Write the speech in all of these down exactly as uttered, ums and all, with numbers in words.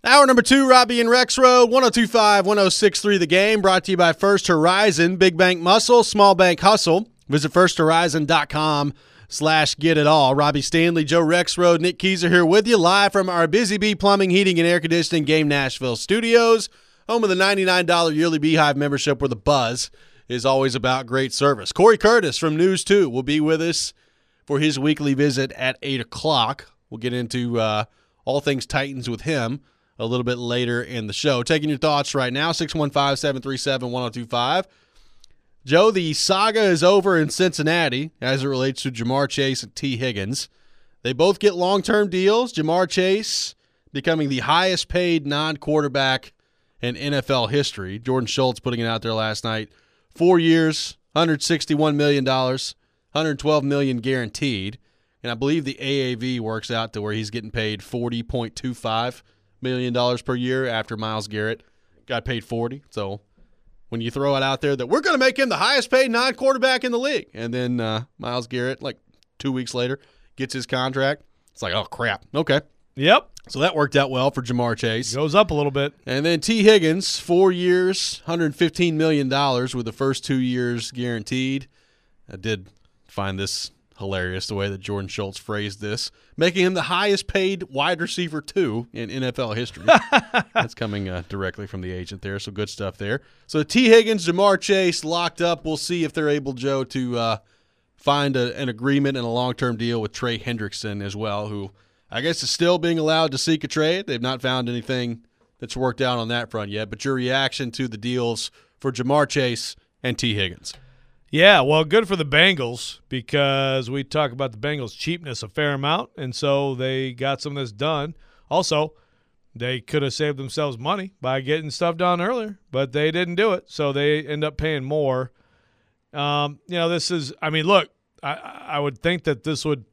Hour number two, Robbie and Rex Road, one oh two point five, one oh six point three The Game, brought to you by First Horizon, Big Bank Muscle, Small Bank Hustle. Visit firsthorizon.com slash get it all. Robbie Stanley, Joe Rexroad, Nick Keyser here with you, live from our Busy Bee Plumbing, Heating, and Air Conditioning Game Nashville studios, home of the ninety-nine dollars yearly Beehive membership where the buzz is always about great service. Corey Curtis from News two will be with us for his weekly visit at eight o'clock. We'll get into uh, all things Titans with him a little bit later in the show. Taking your thoughts right now, six one five, seven three seven, one oh two five. Joe, the saga is over in Cincinnati as it relates to Ja'Marr Chase and T. Higgins. They both get long-term deals. Ja'Marr Chase becoming the highest-paid non-quarterback in N F L history. Jordan Schultz putting it out there last night. Four years, one hundred sixty-one million dollars, one hundred twelve million dollars guaranteed. And I believe the A A V works out to where he's getting paid forty point two five million dollars per year after Myles Garrett got paid forty. So when you throw it out there that we're going to make him the highest paid non-quarterback in the league, and then uh, Myles Garrett, like two weeks later, gets his contract, it's like, oh, crap. Okay. Yep. So that worked out well for Ja'Marr Chase. Goes up a little bit. And then T. Higgins, four years, one hundred fifteen million dollars with the first two years guaranteed. I did find this hilarious, the way that Jordan Schultz phrased this, making him the highest paid wide receiver two in N F L history. That's coming uh, directly from the agent there, so good stuff there. So T. Higgins, Ja'Marr Chase locked up. We'll see if they're able, Joe, to uh, find a, an agreement and a long-term deal with Trey Hendrickson as well, who I guess is still being allowed to seek a trade. They've not found anything that's worked out on that front yet. But your reaction to the deals for Ja'Marr Chase and T. Higgins? Yeah, well, good for the Bengals because we talk about the Bengals' cheapness a fair amount, and so they got some of this done. Also, they could have saved themselves money by getting stuff done earlier, but they didn't do it, so they end up paying more. Um, you know, this is – I mean, look, I, I would think that this would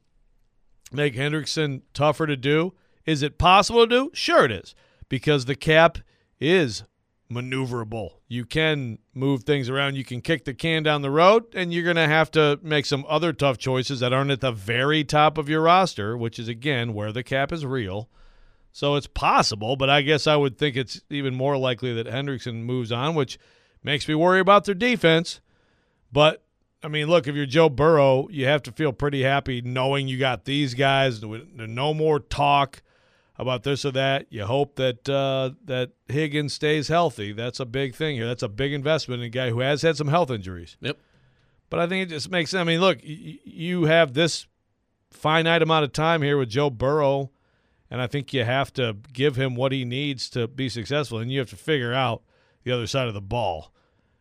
make Hendrickson tougher to do. Is it possible to do? Sure it is, because the cap is maneuverable. You can move things around. You can kick the can down the road, and you're going to have to make some other tough choices that aren't at the very top of your roster, which is, again, where the cap is real. So it's possible, but I guess I would think it's even more likely that Hendrickson moves on, which makes me worry about their defense. But, I mean, look, if you're Joe Burrow, you have to feel pretty happy knowing you got these guys. There's no more talk about this or that. You hope that uh, that Higgins stays healthy. That's a big thing here. That's a big investment in a guy who has had some health injuries. Yep. But I think it just makes – I mean, look, y- you have this finite amount of time here with Joe Burrow, and I think you have to give him what he needs to be successful, and you have to figure out the other side of the ball.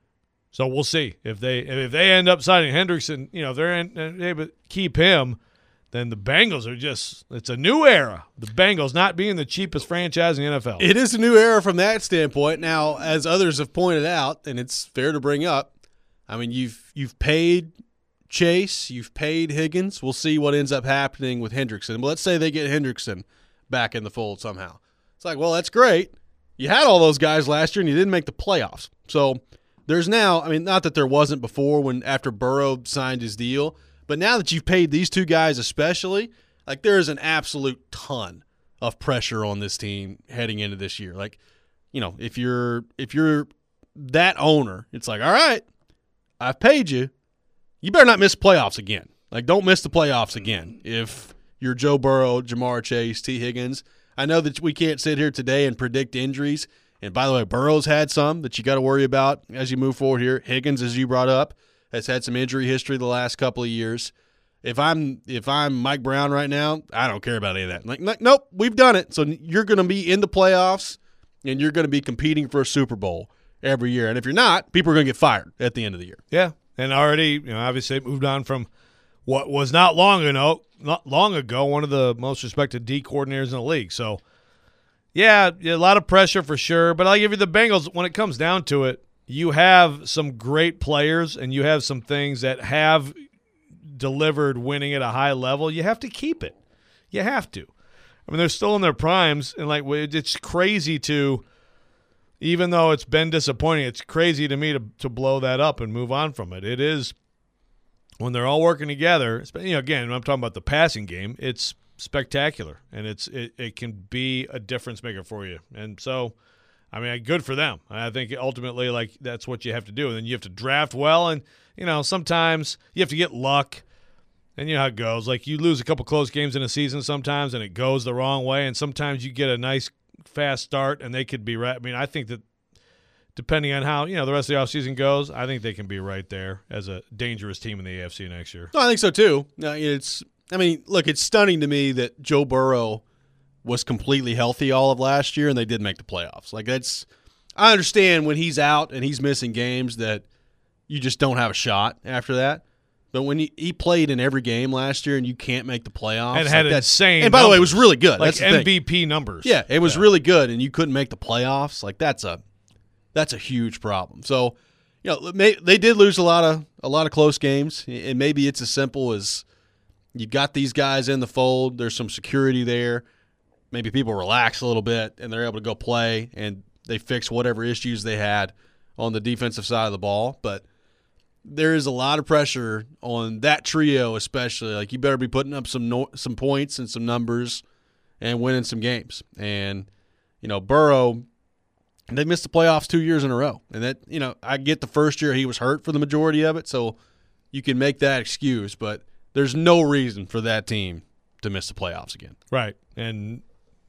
So we'll see. If they if they end up signing Hendrickson, you know, if they're in, able to keep him – then the Bengals are just – it's a new era. The Bengals not being the cheapest franchise in the N F L. It is a new era from that standpoint. Now, as others have pointed out, and it's fair to bring up, I mean, you've you've paid Chase, you've paid Higgins. We'll see what ends up happening with Hendrickson. But let's say they get Hendrickson back in the fold somehow. It's like, well, that's great. You had all those guys last year, and you didn't make the playoffs. So there's now – I mean, not that there wasn't before when after Burrow signed his deal – but now that you've paid these two guys especially, like there is an absolute ton of pressure on this team heading into this year. Like, you know, if you're if you're that owner, it's like, all right, I've paid you. You better not miss playoffs again. Like, don't miss the playoffs again if you're Joe Burrow, Ja'Marr Chase, T. Higgins. I know that we can't sit here today and predict injuries. And by the way, Burrow's had some that you got to worry about as you move forward here. Higgins, as you brought up, has had some injury history the last couple of years. If I'm if I'm Mike Brown right now, I don't care about any of that. Like, like nope, we've done it. So you're going to be in the playoffs, and you're going to be competing for a Super Bowl every year. And if you're not, people are going to get fired at the end of the year. Yeah, and already, you know, obviously moved on from what was not long ago, not long ago, one of the most respected D coordinators in the league. So, yeah, a lot of pressure for sure. But I'll give you the Bengals when it comes down to it. You have some great players and you have some things that have delivered winning at a high level. You have to keep it. You have to. I mean, they're still in their primes, and like it's crazy to, even though it's been disappointing, it's crazy to me to to blow that up and move on from it. It is when they're all working together. You know, again, when I'm talking about the passing game, it's spectacular, and it's it, it can be a difference maker for you. And so, I mean, good for them. I think ultimately, like, that's what you have to do. And then you have to draft well, and, you know, sometimes you have to get luck. And you know how it goes. Like, you lose a couple close games in a season sometimes, and it goes the wrong way. And sometimes you get a nice, fast start, and they could be right. I mean, I think that depending on how, you know, the rest of the offseason goes, I think they can be right there as a dangerous team in the A F C next year. No, I think so, too. No, it's, I mean, look, it's stunning to me that Joe Burrow was completely healthy all of last year, and they did make the playoffs. Like, that's – I understand when he's out and he's missing games that you just don't have a shot after that. But when he, he played in every game last year and you can't make the playoffs. And had like insane And by numbers. the way, it was really good. Like that's the M V thing. P numbers. Yeah, it was yeah. really good, and you couldn't make the playoffs. Like, that's a that's a huge problem. So, you know, may, they did lose a lot of a lot of close games, and maybe it's as simple as you got these guys in the fold. There's some security there. Maybe people relax a little bit, and they're able to go play, and they fix whatever issues they had on the defensive side of the ball. But there is a lot of pressure on that trio, especially. Like, you better be putting up some no, some points and some numbers and winning some games. And, you know, Burrow, they missed the playoffs two years in a row. And that, you know, I get the first year he was hurt for the majority of it, so you can make that excuse. But there's no reason for that team to miss the playoffs again. Right. And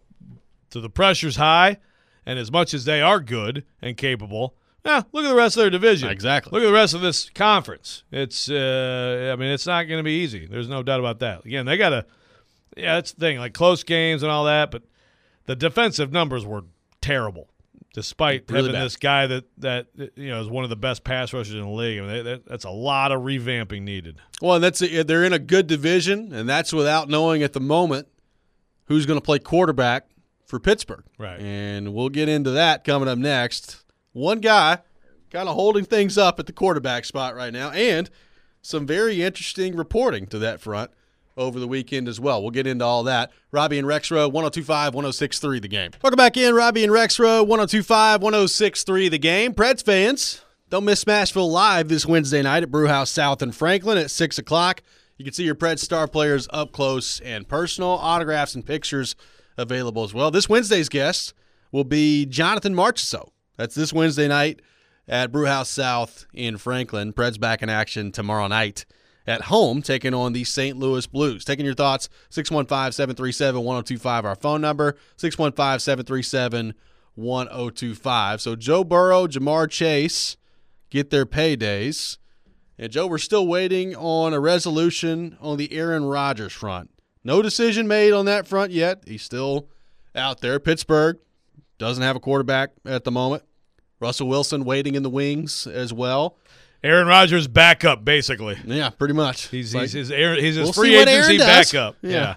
so the pressure's high, and as much as they are good and capable, yeah, look at the rest of their division. Exactly. Look at the rest of this conference. It's, uh, I mean, it's not going to be easy. There's no doubt about that. Again, they got to, yeah, that's the thing, like close games and all that, but the defensive numbers were terrible, despite really having bad. this guy that, that, you know, is one of the best pass rushers in the league. I mean, they, that, that's a lot of revamping needed. Well, and that's they're in a good division, and that's without knowing at the moment who's going to play quarterback for Pittsburgh. Right. And we'll get into that coming up next. One guy kind of holding things up at the quarterback spot right now, and some very interesting reporting to that front over the weekend as well. We'll get into all that. Robbie and Rexroad, one oh two point five, one oh six point three The Game. Welcome back in. Robbie and Rexroad, one oh two point five, one oh six point three The Game. Preds fans, don't miss Smashville Live this Wednesday night at Brewhouse South in Franklin at six o'clock. You can see your Preds star players up close and personal. Autographs and pictures available as well. This Wednesday's guest will be Jonathan Marchessault. That's this Wednesday night at Brewhouse South in Franklin. Preds back in action tomorrow night at home, taking on the Saint Louis Blues. Taking your thoughts, six one five, seven three seven, one oh two five, our phone number, six one five, seven three seven, one oh two five. So Joe Burrow, Jamar Chase get their paydays. And, Joe, we're still waiting on a resolution on the Aaron Rodgers front. No decision made on that front yet. He's still out there. Pittsburgh doesn't have a quarterback at the moment. Russell Wilson waiting in the wings as well. Aaron Rodgers backup, basically. Yeah, pretty much. He's Like, he's his Aaron, he's his we'll free see what agency Aaron does. backup. Yeah. yeah.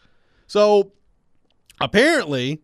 So, apparently,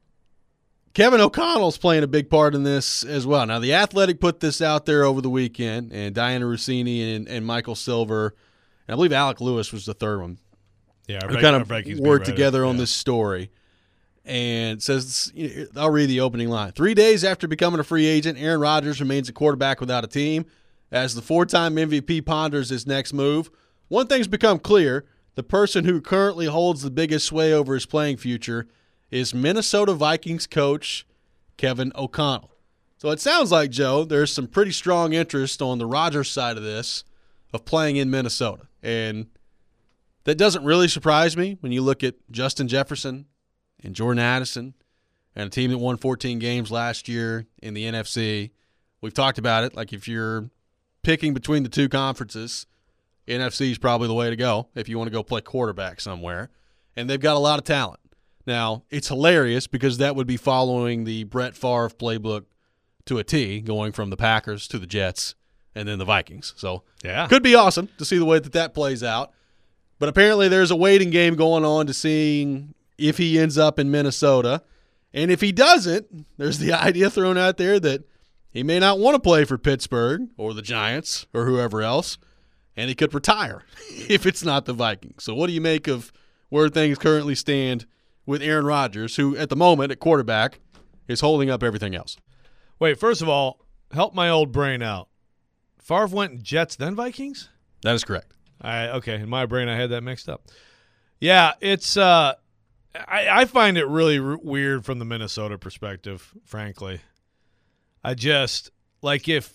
Kevin O'Connell's playing a big part in this as well. Now, The Athletic put this out there over the weekend, and Diana Rossini and, and Michael Silver, and I believe Alec Lewis was the third one, Yeah, our who Vic- kind our of Vikings worked beat writer. together on Yeah. this story. And it says, I'll read the opening line. Three days after becoming a free agent, Aaron Rodgers remains a quarterback without a team. As the four-time M V P ponders his next move, one thing's become clear. The person who currently holds the biggest sway over his playing future is Minnesota Vikings coach Kevin O'Connell. So it sounds like, Joe, there's some pretty strong interest on the Rodgers side of this of playing in Minnesota. And that doesn't really surprise me when you look at Justin Jefferson and Jordan Addison and a team that won fourteen games last year in the N F C. We've talked about it. Like, if you're picking between the two conferences, N F C is probably the way to go if you want to go play quarterback somewhere. And they've got a lot of talent. Now, it's hilarious because that would be following the Brett Favre playbook to a T, going from the Packers to the Jets and then the Vikings. So Yeah. could be awesome to see the way that that plays out. But apparently there's a waiting game going on to seeing if he ends up in Minnesota. And if he doesn't, there's the idea thrown out there that he may not want to play for Pittsburgh or the Giants or whoever else, and he could retire if it's not the Vikings. So what do you make of where things currently stand with Aaron Rodgers, who at the moment at quarterback is holding up everything else? Wait, first of all, help my old brain out. Favre went Jets then Vikings? That is correct. I okay, in my brain I had that mixed up. Yeah, it's uh, I, I find it really r- weird from the Minnesota perspective, frankly. I just, like if,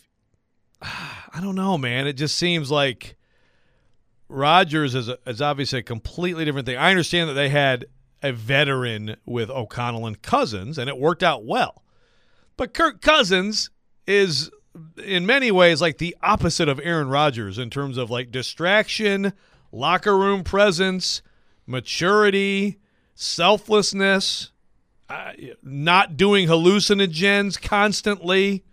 I don't know, man. It just seems like Rodgers is, a, is obviously a completely different thing. I understand that they had a veteran with O'Connell and Cousins, and it worked out well. But Kirk Cousins is, in many ways, like the opposite of Aaron Rodgers in terms of like distraction, locker room presence, maturity, selflessness, uh, not doing hallucinogens constantly.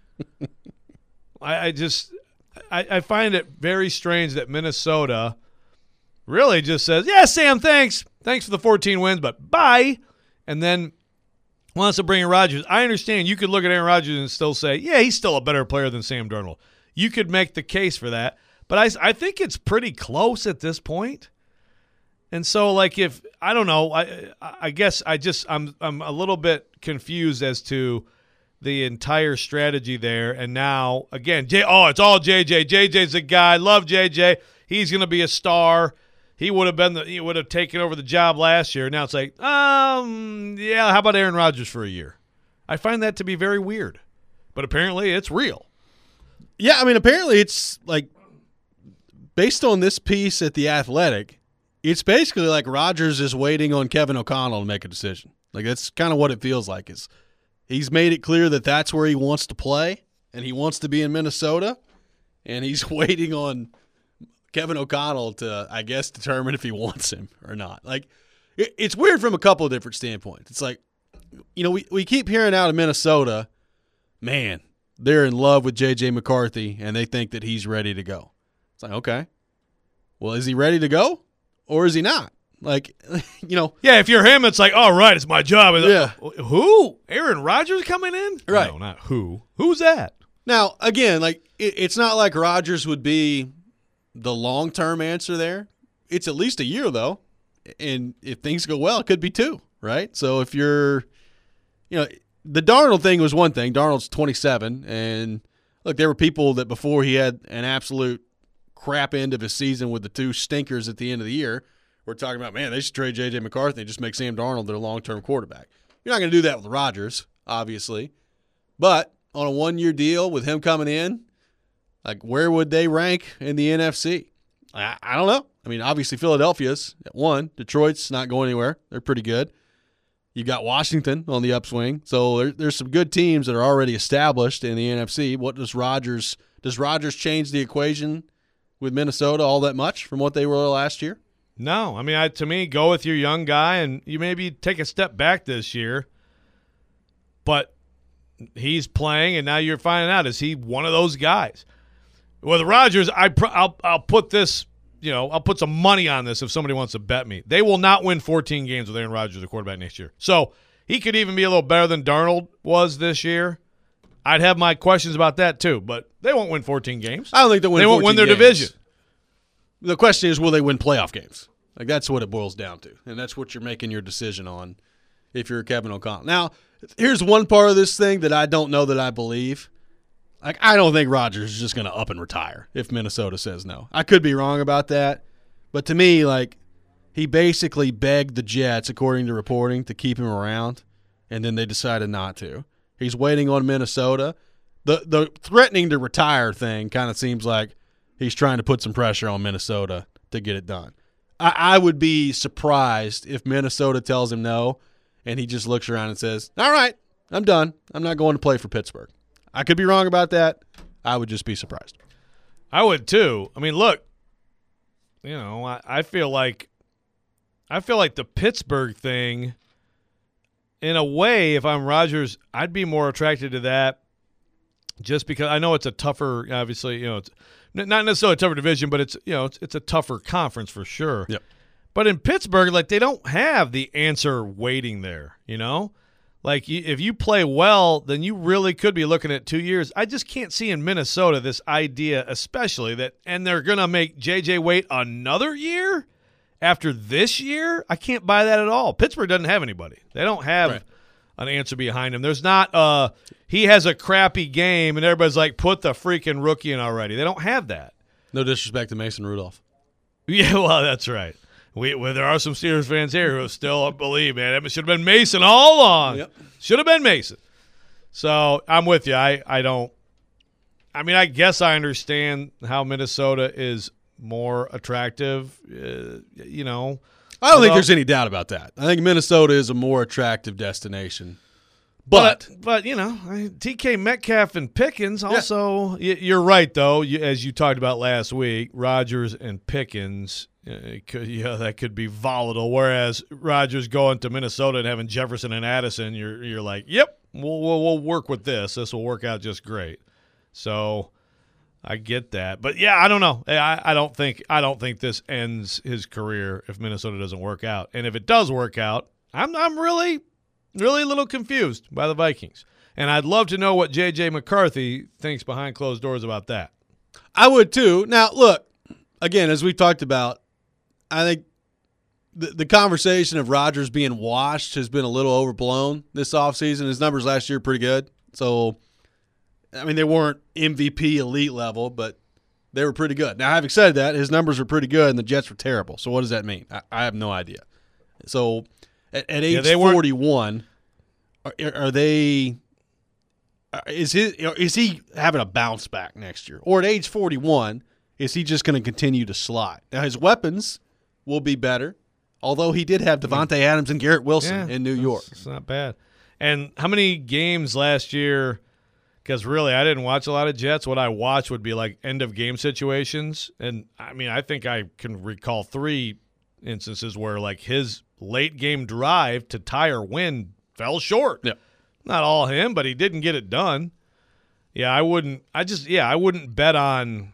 I, I just I, I find it very strange that Minnesota really just says, yeah, Sam, thanks. Thanks for the fourteen wins, but bye. And then wants to bring in Rodgers. I understand you could look at Aaron Rodgers and still say, yeah, he's still a better player than Sam Darnold. You could make the case for that. But I, I think it's pretty close at this point. And so, like, if I don't know, I I guess I just I'm I'm a little bit confused as to the entire strategy there. And now again, J, oh, it's all J J. J J's the guy. Love J J. He's gonna be a star. He would have been the he would have taken over the job last year. Now it's like, um, yeah. How about Aaron Rodgers for a year? I find that to be very weird, but apparently it's real. Yeah, I mean, apparently it's like based on this piece at The Athletic. It's basically like Rodgers is waiting on Kevin O'Connell to make a decision. Like that's kind of what it feels like. Is he's made it clear that that's where he wants to play, and he wants to be in Minnesota, and he's waiting on Kevin O'Connell to, I guess, determine if he wants him or not. Like it, it's weird from a couple of different standpoints. It's like, you know, we, we keep hearing out of Minnesota, man, they're in love with J J McCarthy, and they think that he's ready to go. It's like, okay, well, is he ready to go? Or is he not? Like, you know. Yeah, if you're him, it's like, all right, it's my job. Yeah. Who? Aaron Rodgers coming in? Right. No, not who. Who's that? Now, again, like it, it's not like Rodgers would be the long-term answer there. It's at least a year, though. And if things go well, it could be two, right? So if you're, you know, the Darnold thing was one thing. Darnold's twenty-seven. And, look, there were people that before he had an absolute crap end of his season with the two stinkers at the end of the year, we're talking about, man, they should trade J J McCarthy and just make Sam Darnold their long-term quarterback. You're not going to do that with Rodgers, obviously. But on a one-year deal with him coming in, like where would they rank in the N F C? I, I don't know. I mean, obviously Philadelphia's at one. Detroit's not going anywhere. They're pretty good. You've got Washington on the upswing. So there, there's some good teams that are already established in the N F C. What does Rodgers – does Rodgers change the equation with Minnesota all that much from what they were last year? No. I mean, I, to me, go with your young guy, and you maybe take a step back this year. But he's playing, and now you're finding out, is he one of those guys? With Rodgers, I pr- I'll, I'll put this, you know, I'll put some money on this if somebody wants to bet me. They will not win fourteen games with Aaron Rodgers, the quarterback, next year. So he could even be a little better than Darnold was this year. I'd have my questions about that too, but they won't win fourteen games. I don't think they'll win They won't win their games. division. The question is, will they win playoff games? Like that's what it boils down to, and that's what you're making your decision on if you're Kevin O'Connell. Now, here's one part of this thing that I don't know that I believe. Like, I don't think Rodgers is just going to up and retire if Minnesota says no. I could be wrong about that, but to me, like, he basically begged the Jets, according to reporting, to keep him around, and then they decided not to. He's waiting on Minnesota. The the threatening to retire thing kind of seems like he's trying to put some pressure on Minnesota to get it done. I, I would be surprised if Minnesota tells him no, and he just looks around and says, all right, I'm done. I'm not going to play for Pittsburgh. I could be wrong about that. I would just be surprised. I would too. I mean, look, you know, I, I feel like I feel like the Pittsburgh thing, in a way, if I'm Rodgers, I'd be more attracted to that just because I know it's a tougher, obviously, you know, it's not necessarily a tougher division, but it's, you know, it's, it's a tougher conference for sure. Yep. But in Pittsburgh, like, they don't have the answer waiting there, you know? Like, if you play well, then you really could be looking at two years. I just can't see in Minnesota this idea, especially that, and they're going to make J J wait another year after this year. I can't buy that at all. Pittsburgh doesn't have anybody. They don't have Right. an answer behind him. There's not uh he has a crappy game, and everybody's like, put the freaking rookie in already. They don't have that. No disrespect to Mason Rudolph. Yeah, well, that's right. we well, there are some Steelers fans here who still believe, man, it should have been Mason all along. Yep. Should have been Mason. So I'm with you. I, I don't – I mean, I guess I understand how Minnesota is more attractive, uh, you know. I don't Although, think there's any doubt about that. I think Minnesota is a more attractive destination. But, but, but you know, I, T K Metcalf and Pickens also yeah. – you're right, though, you, as you talked about last week, Rodgers and Pickens – It could, yeah, that could be volatile. Whereas Rodgers going to Minnesota and having Jefferson and Addison, you're you're like, yep, we'll we'll, we'll work with this. This will work out just great. So I get that, but yeah, I don't know. I, I don't think I don't think this ends his career if Minnesota doesn't work out. And if it does work out, I'm I'm really really a little confused by the Vikings. And I'd love to know what J J McCarthy thinks behind closed doors about that. I would too. Now, look, again, as we've talked about, I think the, the conversation of Rodgers being washed has been a little overblown this offseason. His numbers last year are pretty good. So, I mean, they weren't M V P elite level, but they were pretty good. Now, having said that, his numbers were pretty good and the Jets were terrible. So what does that mean? I, I have no idea. So, at, at age yeah, forty-one, are, are they – is he, is he having a bounce back next year? Or at age forty-one, is he just going to continue to slide? Now, his weapons – will be better, although he did have Devontae Adams and Garrett Wilson yeah, in New York. It's not bad. And how many games last year, because really I didn't watch a lot of Jets, what I watched would be like end-of-game situations. And, I mean, I think I can recall three instances where, like, his late-game drive to tie or win fell short. Yeah. Not all him, but he didn't get it done. Yeah, I wouldn't – I just – yeah, I wouldn't bet on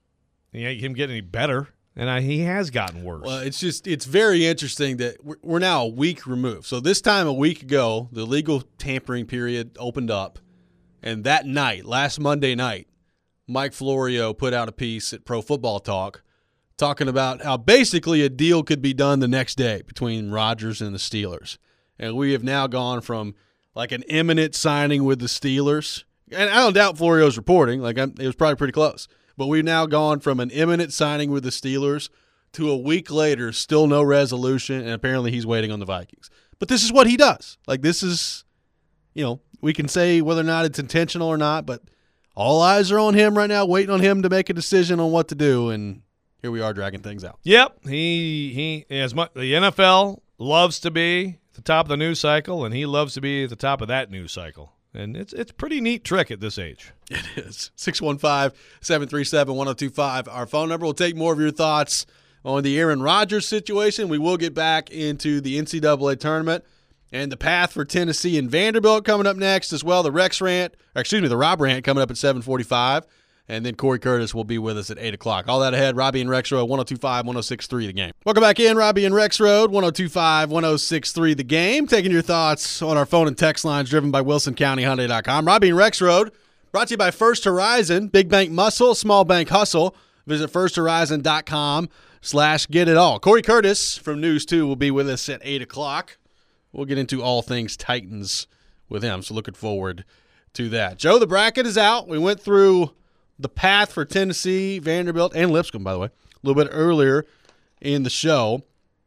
you know, him getting any better. And I, he has gotten worse. Well, it's just it's very interesting that we're, we're now a week removed. So this time a week ago, the legal tampering period opened up, and that night, last Monday night, Mike Florio put out a piece at Pro Football Talk talking about how basically a deal could be done the next day between Rodgers and the Steelers. And we have now gone from like an imminent signing with the Steelers, and I don't doubt Florio's reporting. Like I'm, it was probably pretty close. But we've now gone from an imminent signing with the Steelers to a week later, still no resolution, and apparently he's waiting on the Vikings. But this is what he does. Like, this is, you know, we can say whether or not it's intentional or not, but all eyes are on him right now, waiting on him to make a decision on what to do, and here we are dragging things out. Yep. He, he as much, the N F L loves to be at the top of the news cycle, and he loves to be at the top of that news cycle. And it's it's a pretty neat trick at this age. It is. six one five, seven three seven, one oh two five. Our phone number. We'll take more of your thoughts on the Aaron Rodgers situation. We will get back into the N C double A tournament and the path for Tennessee and Vanderbilt coming up next as well. The Rex Rant, or excuse me, the Rob Rant coming up at seven forty-five. And then Corey Curtis will be with us at eight o'clock. All that ahead, Robbie and Rex Road, one oh two five, one oh six three The Game. Welcome back in, Robbie and Rex Road, one oh two five, one oh six three The Game. Taking your thoughts on our phone and text lines driven by Wilson County Hyundai dot com. Robbie and Rex Road, brought to you by First Horizon, Big Bank Muscle, Small Bank Hustle. Visit first horizon dot com slash get it all. Corey Curtis from News two will be with us at eight o'clock. We'll get into all things Titans with him, so looking forward to that. Joe, the bracket is out. We went through the path for Tennessee, Vanderbilt, and Lipscomb, by the way, a little bit earlier in the show.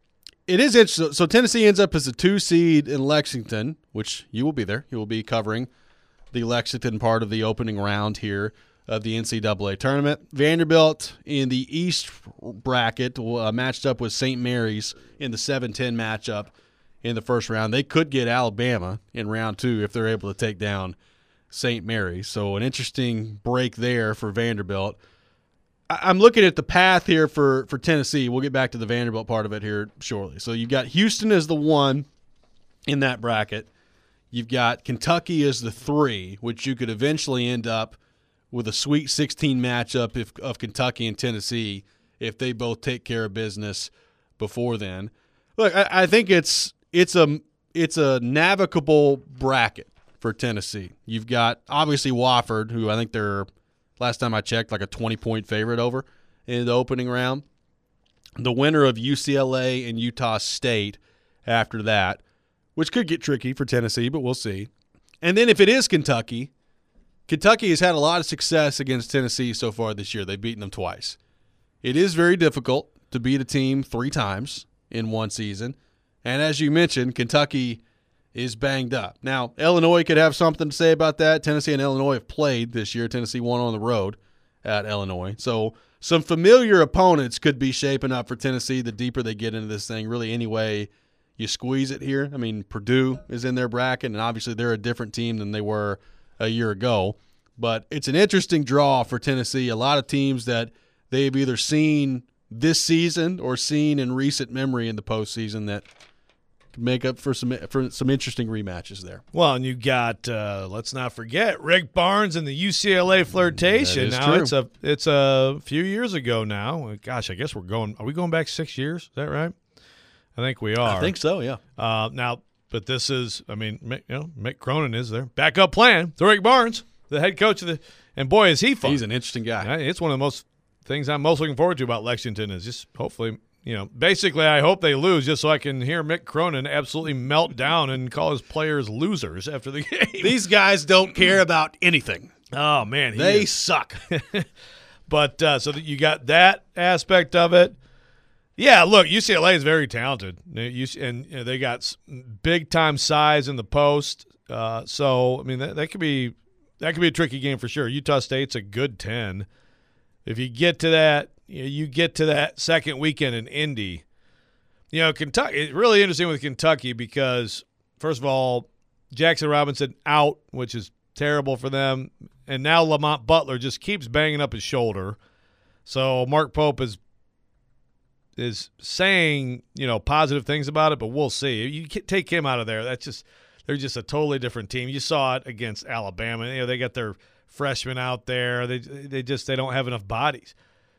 It is interesting. So Tennessee ends up as a two seed in Lexington, which you will be there. You will be covering the Lexington part of the opening round here of the N C double A tournament. Vanderbilt in the East bracket uh, matched up with Saint Mary's in the seven ten matchup in the first round. They could get Alabama in round two if they're able to take down Saint Mary's. So an interesting break there for Vanderbilt. I'm looking at the path here for, for Tennessee. We'll get back to the Vanderbilt part of it here shortly. So you've got Houston as the one in that bracket. You've got Kentucky as the three, which you could eventually end up with a Sweet sixteen matchup if, of Kentucky and Tennessee if they both take care of business before then. Look, I, I think it's it's a it's a navigable bracket for Tennessee. You've got, obviously, Wofford, who I think they're, last time I checked, like a twenty-point favorite over in the opening round. The winner of U C L A and Utah State after that, which could get tricky for Tennessee, but we'll see. And then if it is Kentucky, Kentucky has had a lot of success against Tennessee so far this year. They've beaten them twice. It is very difficult to beat a team three times in one season. And as you mentioned, Kentucky is banged up. Now, Illinois could have something to say about that. Tennessee and Illinois have played this year. Tennessee won on the road at Illinois. So some familiar opponents could be shaping up for Tennessee the deeper they get into this thing, really any way you squeeze it here. I mean, Purdue is in their bracket, and obviously they're a different team than they were a year ago. But it's an interesting draw for Tennessee. A lot of teams that they've either seen this season or seen in recent memory in the postseason that could make up for some for some interesting rematches there. Well, and you got uh, let's not forget Rick Barnes and the U C L A flirtation. That is now true. it's a it's a few years ago now. Gosh, I guess we're going. Are we going back six years? Is that right? I think we are. I think so. Yeah. Uh, now, but this is. I mean, Mick, you know, Mick Cronin is their backup plan. So Rick Barnes, the head coach of the, and boy, is he fun. He's an interesting guy. It's one of the most things I'm most looking forward to about Lexington is just hopefully. You know, basically, I hope they lose just so I can hear Mick Cronin absolutely melt down and call his players losers after the game. These guys don't care about anything. Oh, man. They is. suck. But uh, so that you got that aspect of it. Yeah, look, U C L A is very talented. And you know, they got big-time size in the post. Uh, so, I mean, that, that could be that could be a tricky game for sure. Utah State's a good ten. If you get to that, You, know, you get to that second weekend in Indy. You know, Kentucky. It's really interesting with Kentucky because, first of all, Jackson Robinson out, which is terrible for them, and now Lamont Butler just keeps banging up his shoulder. So Mark Pope is is saying, you know, positive things about it, but we'll see. You take him out of there, that's just they're just a totally different team. You saw it against Alabama. You know, they got their freshmen out there. They they just they don't have enough bodies.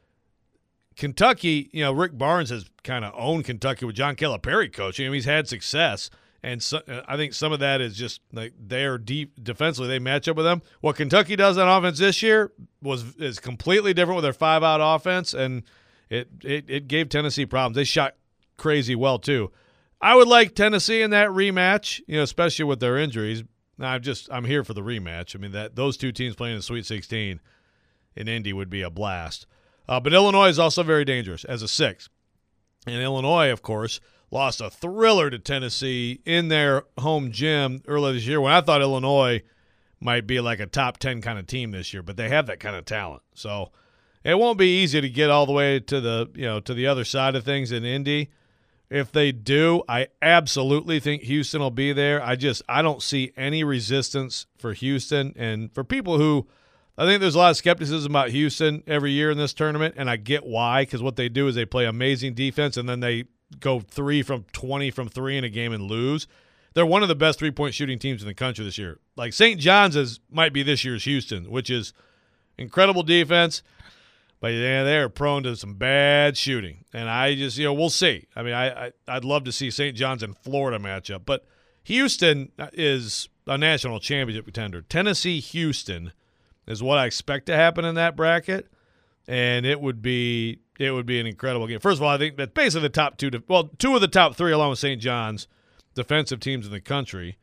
Kentucky, you know, Rick Barnes has kind of owned Kentucky with John Calipari coaching. I mean, he's had success, and so, I think some of that is just like they're deep defensively. They match up with them. What Kentucky does on offense this year was is completely different with their five-out offense, and it, it it gave Tennessee problems. They shot crazy well too. I would like Tennessee in that rematch, you know, especially with their injuries. I'm just I'm here for the rematch. I mean, that those two teams playing in the Sweet sixteen in Indy would be a blast. Uh, but Illinois is also very dangerous as a six. And Illinois, of course, lost a thriller to Tennessee in their home gym earlier this year when I thought Illinois might be like a top ten kind of team this year, but they have that kind of talent. So it won't be easy to get all the way to the, you know, to the other side of things in Indy. If they do, I absolutely think Houston will be there. I just I don't see any resistance for Houston. And for people who – I think there's a lot of skepticism about Houston every year in this tournament, and I get why, because what they do is they play amazing defense, and then they go three from twenty from three in a game and lose. They're one of the best three-point shooting teams in the country this year. Like Saint John's is might be this year's Houston, which is incredible defense, but yeah, they're prone to some bad shooting. And I just, you know, we'll see. I mean, I, I, I'd love to see Saint John's and Florida matchup, but Houston is a national championship contender. Tennessee-Houston is what I expect to happen in that bracket, and it would be it would be an incredible game. First of all, I think that's basically the top two, well, two of the top three, along with Saint John's, defensive teams in the country.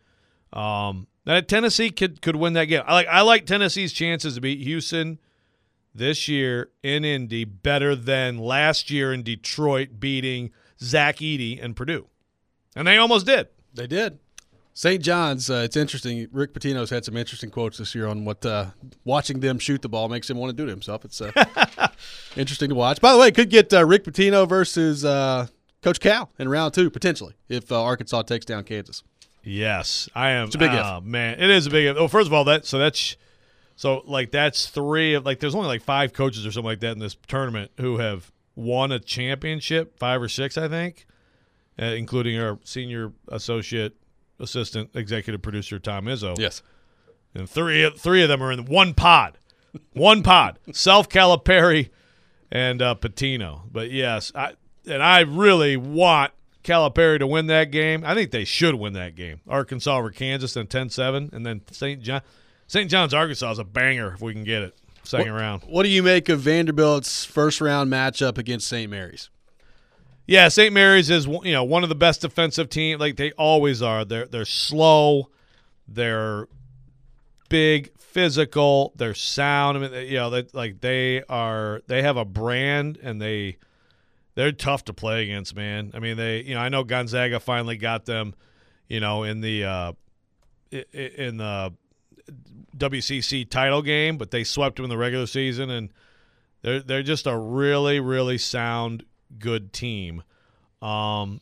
Um, that Tennessee could could win that game. I like I like Tennessee's chances to beat Houston this year in Indy better than last year in Detroit beating Zach Edey and Purdue, and they almost did. They did. Saint John's, uh, it's interesting. Rick Pitino's had some interesting quotes this year on what uh, watching them shoot the ball makes him want to do to himself. It's uh, interesting to watch. By the way, could get uh, Rick Pitino versus uh, Coach Cal in round two, potentially, if uh, Arkansas takes down Kansas. Yes, I am. It's a big oh, if. man, it is a big if. Oh, first of all, that so that's so like that's three of like there's only like five coaches or something like that in this tournament who have won a championship, five or six, I think, uh, including our senior associate assistant executive producer Tom Izzo. Yes, and three three of them are in one pod, one pod. Self, Calipari, and uh, Pitino. But yes, I and I really want Calipari to win that game. I think they should win that game. Arkansas over Kansas, then ten seven, and then Saint John. Saint John's Arkansas is a banger if we can get it second what, round. What do you make of Vanderbilt's first round matchup against Saint Mary's? Yeah, Saint Mary's is, you know, one of the best defensive teams. Like they always are. They're they're slow. They're big, physical. They're sound. I mean, you know, they, like they are. They have a brand, and they they're tough to play against, man. I mean, they, you know, I know Gonzaga finally got them, you know, in the uh, in the W C C title game, but they swept them in the regular season, and they're they're just a really, really sound, good team. Um,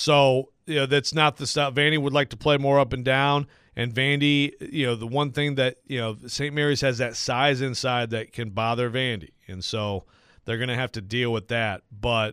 so you know, that's not the stuff. Vandy would like to play more up and down, and Vandy, you know, the one thing that, you know, Saint Mary's has that size inside that can bother Vandy, and so they're going to have to deal with that. But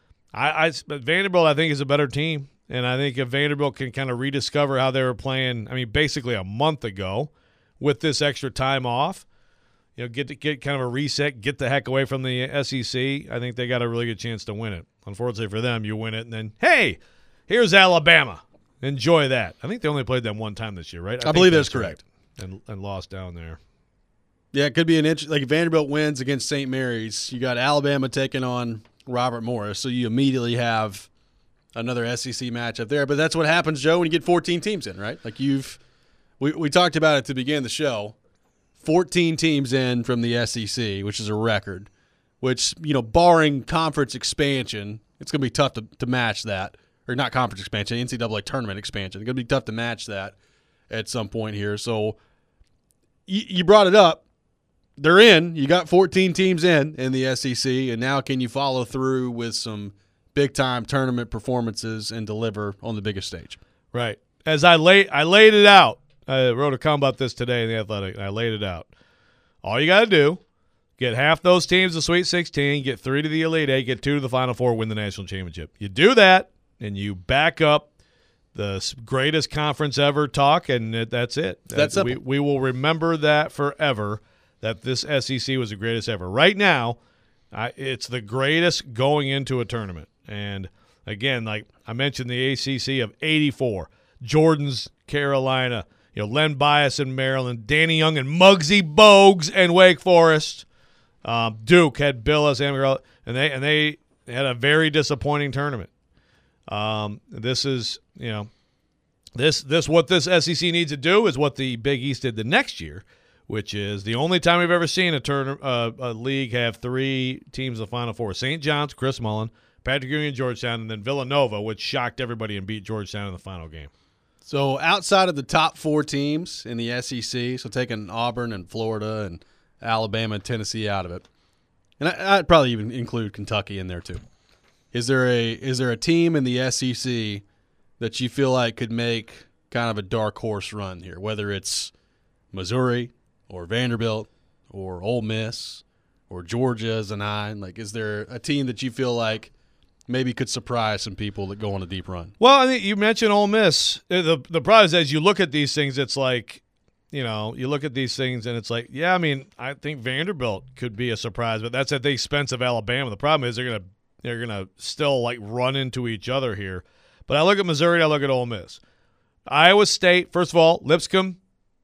I, I but Vanderbilt, I think, is a better team, and I think if Vanderbilt can kind of rediscover how they were playing, I mean, basically a month ago, with this extra time off, you know, get to get kind of a reset, get the heck away from the S E C, I think they got a really good chance to win it. Unfortunately for them, you win it, and then, hey, here's Alabama. Enjoy that. I think they only played them one time this year, right? I, I believe that's correct. Right. And and lost down there. Yeah, it could be an interest. Like if Vanderbilt wins against Saint Mary's, you got Alabama taking on Robert Morris, so you immediately have another S E C matchup there. But that's what happens, Joe, when you get fourteen teams in, right? Like you've we we talked about it to begin the show. fourteen teams in from the S E C, which is a record. Which, you know, barring conference expansion, it's going to be tough to, to match that. Or not conference expansion, N C double A tournament expansion. It's going to be tough to match that at some point here. So you, you brought it up. They're in. You got fourteen teams in in the S E C, and now can you follow through with some big-time tournament performances and deliver on the biggest stage? Right. As I laid, I laid it out. I wrote a column about this today in The Athletic, and I laid it out. All you got to do, get half those teams to Sweet sixteen, get three to the Elite Eight, get two to the Final Four, win the national championship. You do that, and you back up the greatest conference ever talk, and that's it. That's we, we will remember that forever, that this S E C was the greatest ever. Right now, I, it's the greatest going into a tournament. And, again, like I mentioned, the A C C of eighty-four, Jordan's Carolina, you know, Len Bias in Maryland, Danny Young and Muggsy Bogues and Wake Forest. Um, Duke had Billis and and they and they had a very disappointing tournament. Um, this is, you know, this this what this S E C needs to do is what the Big East did the next year, which is the only time we've ever seen a turn uh, a league have three teams in the Final Four: Saint John's, Chris Mullen, Patrick Union, Georgetown, and then Villanova, which shocked everybody and beat Georgetown in the final game. So outside of the top four teams in the S E C, so taking Auburn and Florida and Alabama and Tennessee out of it, and I, I'd probably even include Kentucky in there too. Is there a is there a team in the S E C that you feel like could make kind of a dark horse run here, whether it's Missouri or Vanderbilt or Ole Miss or Georgia as a nine? Like, is there a team that you feel like maybe could surprise some people that go on a deep run? Well, I think you mentioned Ole Miss. The the problem is, as you look at these things, it's like, you know, you look at these things and it's like, yeah, I mean, I think Vanderbilt could be a surprise, but that's at the expense of Alabama. The problem is they're gonna they're gonna still like run into each other here. But I look at Missouri, I look at Ole Miss, Iowa State. First of all, Lipscomb.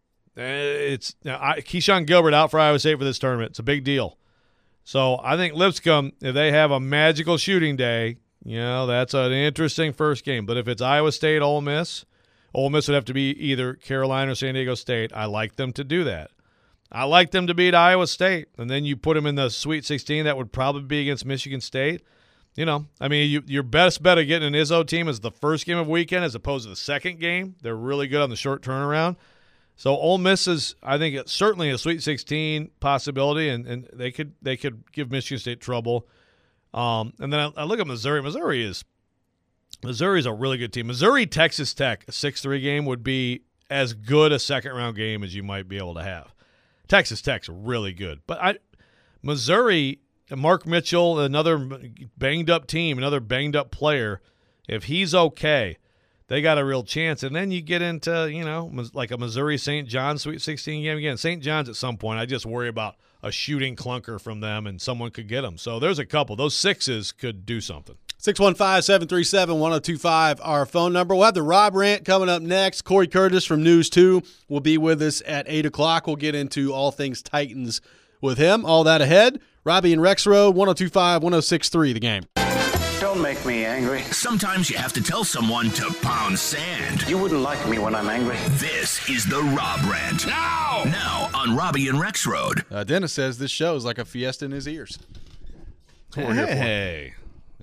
It's I, Keyshawn Gilbert out for Iowa State for this tournament. It's a big deal. So I think Lipscomb, if they have a magical shooting day, you know, that's an interesting first game. But if it's Iowa State, Ole Miss, Ole Miss would have to be either Carolina or San Diego State. I like them to do that. I like them to beat Iowa State. And then you put them in the Sweet sixteen. That would probably be against Michigan State. You know, I mean, you, your best bet of getting an Izzo team is the first game of the weekend as opposed to the second game. They're really good on the short turnaround. So Ole Miss is, I think, it's certainly a Sweet sixteen possibility, and, and they could they could give Michigan State trouble. Um, and then I, I look at Missouri. Missouri is Missouri is a really good team. Missouri Texas Tech, a six three game would be as good a second round game as you might be able to have. Texas Tech's really good, but I Missouri, Mark Mitchell, another banged up team, another banged up player. If he's okay, they got a real chance. And then you get into, you know, like a Missouri-Saint John's Sweet sixteen game. Again, Saint John's at some point, I just worry about a shooting clunker from them and someone could get them. So there's a couple. Those sixes could do something. six one five, seven three seven, one oh two five, our phone number. We'll have the Rob Rant coming up next. Corey Curtis from News two will be with us at eight o'clock. We'll get into all things Titans with him. All that ahead. Robbie and Rexroad, one oh two five, one oh six three, The Game. Don't make me angry. Sometimes you have to tell someone to pound sand. You wouldn't like me when I'm angry. This is the Rob Rant. Now! Now on Robbie and Rexroad. Uh, Dennis says this show is like a fiesta in his ears. That's what we're here for. Hey.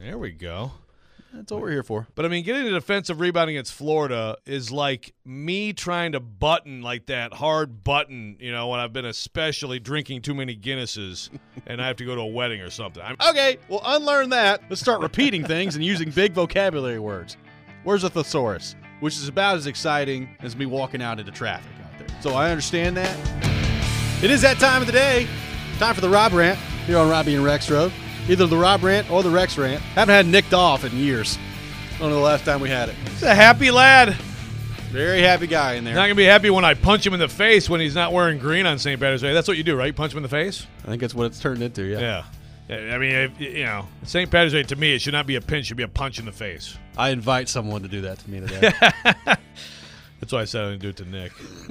There we go. That's what we're here for. But, I mean, getting a defensive rebound against Florida is like me trying to button like that hard button, you know, when I've been especially drinking too many Guinnesses and I have to go to a wedding or something. I'm- Okay, well, unlearn that. Let's start repeating things and using big vocabulary words. Where's a thesaurus? Which is about as exciting as me walking out into traffic out there. So I understand that. It is that time of the day. Time for the Rob Rant here on Robbie and Rex Road. Either the Rob Rant or the Rex Rant. Haven't had nicked off in years. I don't know the last time we had it. He's a happy lad. Very happy guy in there. Not going to be happy when I punch him in the face when he's not wearing green on Saint Patrick's Day. That's what you do, right? You punch him in the face? I think that's what it's turned into, yeah. Yeah. Yeah, I mean, if, you know, Saint Patrick's Day, to me, it should not be a pinch. It should be a punch in the face. I invite someone to do that to me today. That's why I said I didn't do it to Nick.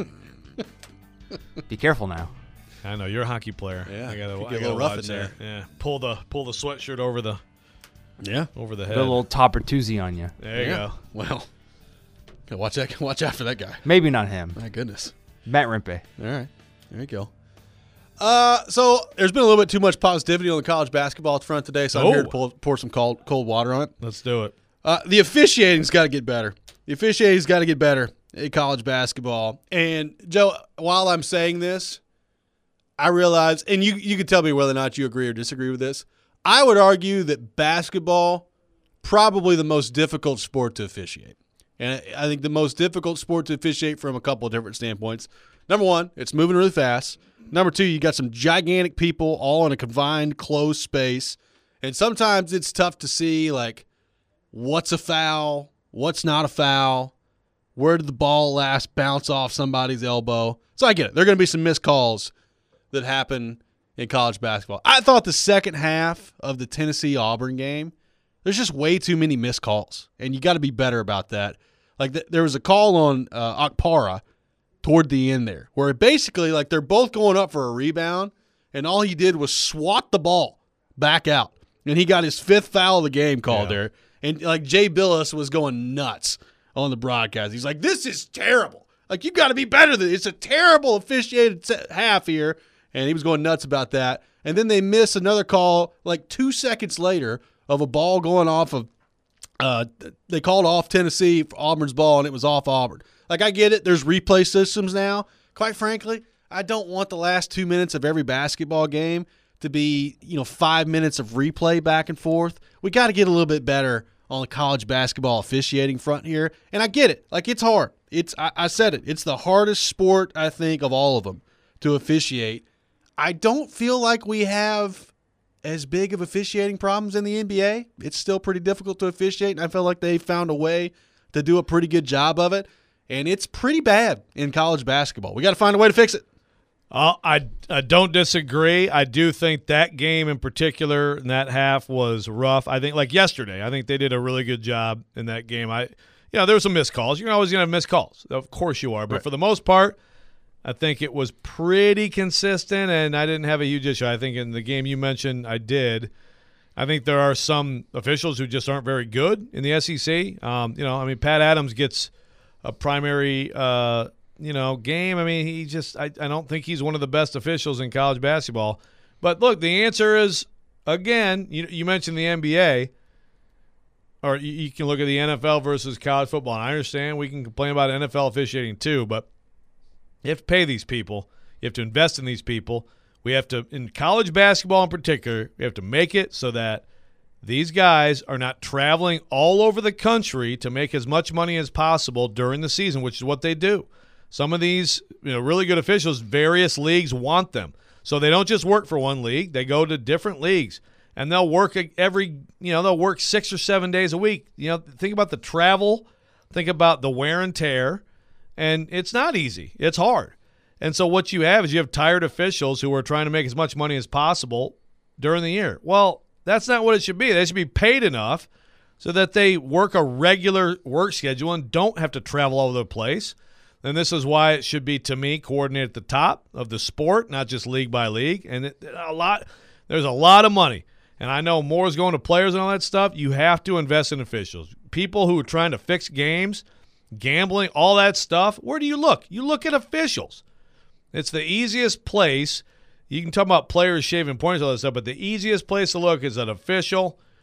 Be careful now. I know, you're a hockey player. Yeah, I gotta, could I get a gotta little rough watch in there. Yeah, pull the pull the sweatshirt over the Yeah. over the Put head. a little Topper Toozy on you. There you yeah. go. Well, gotta watch that. Watch out for that guy. Maybe not him. My goodness. Matt Rimpe. All right, there you go. Uh, so there's been a little bit too much positivity on the college basketball front today, so I'm Oh. here to pour, pour some cold cold water on it. Let's do it. Uh, the officiating's got to get better. The officiating's got to get better in college basketball. And Joe, while I'm saying this, I realize, and you you can tell me whether or not you agree or disagree with this. I would argue that basketball probably the most difficult sport to officiate, and I think the most difficult sport to officiate from a couple of different standpoints. Number one, it's moving really fast. Number two, you got some gigantic people all in a confined, closed space, and sometimes it's tough to see like what's a foul, what's not a foul, where did the ball last bounce off somebody's elbow. So I get it. There are going to be some missed calls that happen in college basketball. I thought the second half of the Tennessee-Auburn game, there's just way too many missed calls, and you got to be better about that. Like th- there was a call on uh, Okpara toward the end there, where it basically like they're both going up for a rebound, and all he did was swat the ball back out, and he got his fifth foul of the game called Yeah. there. And like Jay Billis was going nuts on the broadcast. He's like, "This is terrible. Like you got to be better than this. It's a terrible officiated se- half here." And he was going nuts about that. And then they miss another call like two seconds later of a ball going off of uh, – they called off Tennessee for Auburn's ball, and it was off Auburn. Like, I get it. There's replay systems now. Quite frankly, I don't want the last two minutes of every basketball game to be, you know, five minutes of replay back and forth. We got to get a little bit better on the college basketball officiating front here. And I get it. Like, it's hard. It's I, I said it. It's the hardest sport, I think, of all of them to officiate. I don't feel like we have as big of officiating problems in the N B A. It's still pretty difficult to officiate, and I feel like they found a way to do a pretty good job of it. And it's pretty bad in college basketball. We got to find a way to fix it. Uh, I, I don't disagree. I do think that game in particular in that half was rough. I think like yesterday, I think they did a really good job in that game. I, you know, there were some missed calls. You're always going to have missed calls. Of course you are. But Right. for the most part, I think it was pretty consistent, and I didn't have a huge issue. I think in the game you mentioned, I did. I think there are some officials who just aren't very good in the S E C. Um, you know, I mean, Pat Adams gets a primary, uh, you know, game. I mean, he just I, I don't think he's one of the best officials in college basketball. But look, the answer is, again, you, you mentioned the N B A, or you, you can look at the N F L versus college football. And I understand we can complain about N F L officiating too, but you have to pay these people. You have to invest in these people. We have to, in college basketball in particular, we have to make it so that these guys are not traveling all over the country to make as much money as possible during the season, which is what they do. Some of these, you know, really good officials, various leagues want them. So they don't just work for one league. They go to different leagues, and they'll work every, you know, they'll work six or seven days a week. You know, think about the travel. Think about the wear and tear. And it's not easy. It's hard. And so what you have is you have tired officials who are trying to make as much money as possible during the year. Well, that's not what it should be. They should be paid enough so that they work a regular work schedule and don't have to travel all over the place. And this is why it should be, to me, coordinated at the top of the sport, not just league by league. And it, a lot, there's a lot of money. And I know more is going to players and all that stuff. You have to invest in officials. People who are trying to fix games, gambling, all that stuff, where do you look? You look at officials. It's the easiest place. You can talk about players shaving points, all that stuff, but the easiest place to look is an official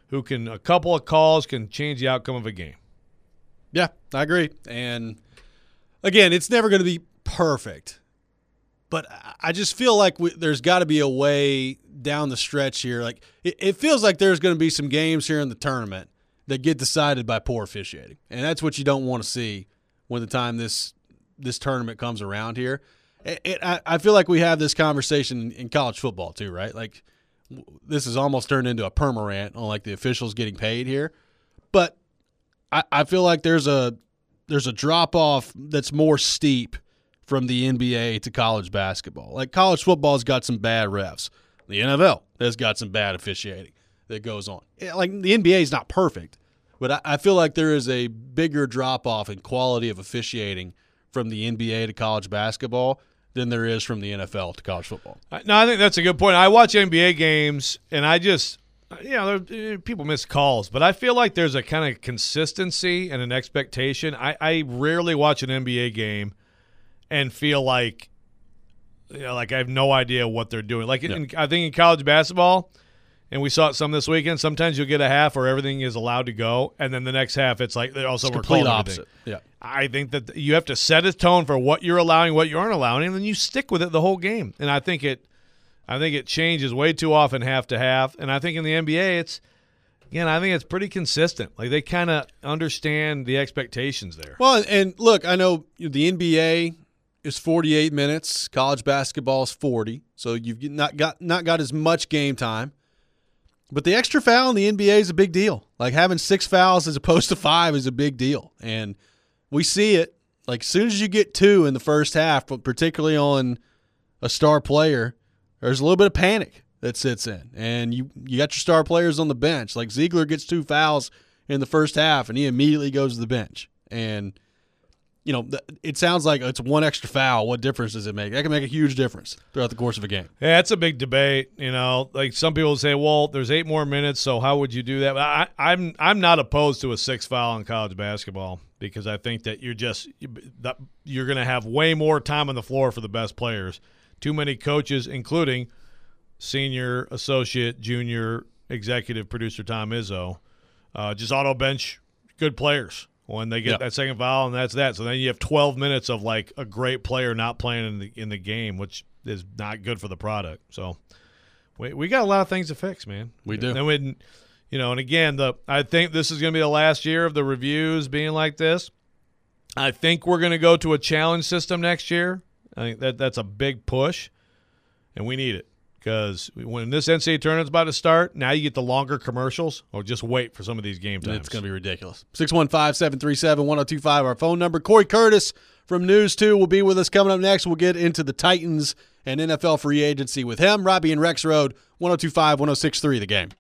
who can a couple of calls can change the outcome of a game. Yeah, I agree. And again, it's never going to be perfect, but I just feel like we, there's got to be a way down the stretch here. Like it, it feels like there's going to be some games here in the tournament that get decided by poor officiating, and that's what you don't want to see when the time this this tournament comes around here. It, it, I, I feel like we have this conversation in college football too, right? Like this has almost turned into a perma-rant on like the officials getting paid here, but I, I feel like there's a there's a drop off that's more steep from the N B A to college basketball. Like college football's got some bad refs. The N F L has got some bad officiating that goes on. Like the N B A is not perfect, but I, I feel like there is a bigger drop off in quality of officiating from the N B A to college basketball than there is from the N F L to college football. No, I think that's a good point. I watch N B A games, and I just, you know, there, people miss calls, but I feel like there's a kind of consistency and an expectation. I, I rarely watch an N B A game and feel like, you know, like I have no idea what they're doing. Like, yeah. in, I think in college basketball, and we saw it some this weekend, sometimes you'll get a half where everything is allowed to go, and then the next half it's like they're also It's we're complete calling opposite. everything. Yeah. I think that you have to set a tone for what you're allowing, what you aren't allowing, and then you stick with it the whole game. And I think it I think it changes way too often half to half. And I think in the N B A it's again, I think it's pretty consistent. Like they kind of understand the expectations there. Well, and look, I know the N B A is forty-eight minutes, college basketball is forty, so you've not got not got as much game time. But the extra foul in the N B A is a big deal. Like having six fouls as opposed to five is a big deal. And we see it. Like as soon as you get two in the first half, but particularly on a star player, there's a little bit of panic that sits in. And you, you got your star players on the bench. Like Ziegler gets two fouls in the first half, and he immediately goes to the bench. And you know, it sounds like it's one extra foul. What difference does it make? That can make a huge difference throughout the course of a game. Yeah, it's a big debate. You know, like some people say, well, there's eight more minutes, so how would you do that? But I, I'm I'm not opposed to a six foul in college basketball because I think that you're just you're going to have way more time on the floor for the best players. Too many coaches, including senior, associate, junior, executive producer Tom Izzo, uh, just auto bench good players when they get yep. that second foul, and that's that. So then you have twelve minutes of like a great player not playing in the in the game, which is not good for the product. So we we got a lot of things to fix, man. We do. And we, you know, and again, the I think this is going to be the last year of the reviews being like this. I think we're going to go to a challenge system next year. I think that that's a big push, and we need it. Because when this N C double A tournament's about to start, now you get the longer commercials, or just wait for some of these game times. It's going to be ridiculous. six one five, seven three seven, one oh two five, our phone number. Corey Curtis from News two will be with us coming up next. We'll get into the Titans and N F L free agency with him. Robbie and Rex Road, one oh two five, one oh six three, The Game.